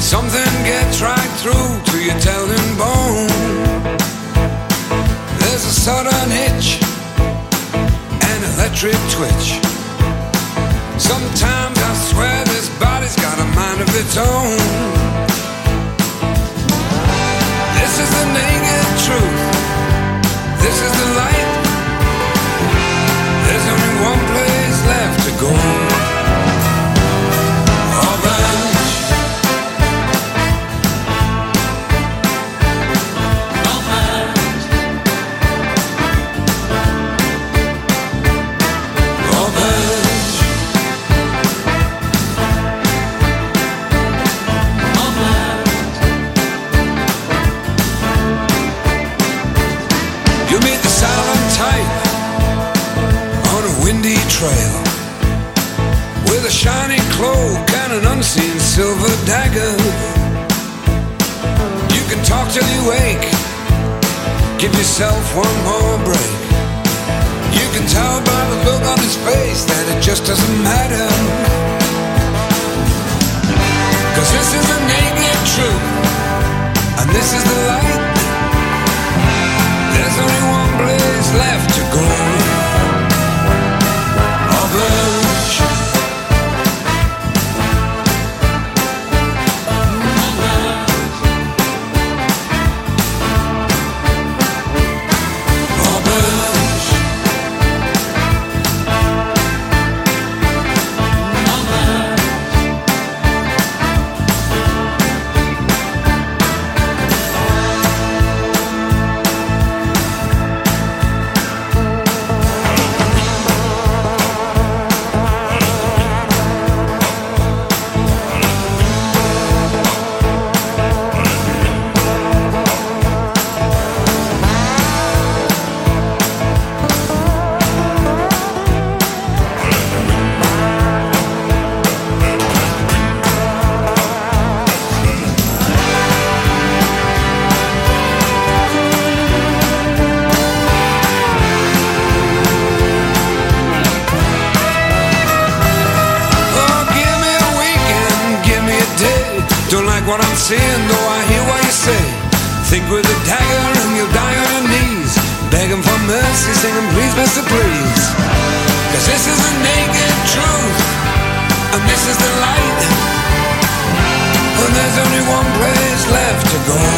Something gets right through to your telling bone. There's a sudden hitch, an electric twitch. Sometimes I swear this body's got a mind of its own. This is the naked truth. This is the light. There's only one place left to go. Trail with a shiny cloak and an unseen silver dagger. You can talk till you wake, give yourself one more break. You can tell by the look on his face that it just doesn't matter. 'Cause this is the naked truth, and this is the light. There's only one place left to go. What I'm seeing, though I hear what you say. Think with a dagger and you'll die on your knees, begging for mercy, singing please, Mr. Please. 'Cause this is the naked truth, and this is the light, and there's only one place left to go.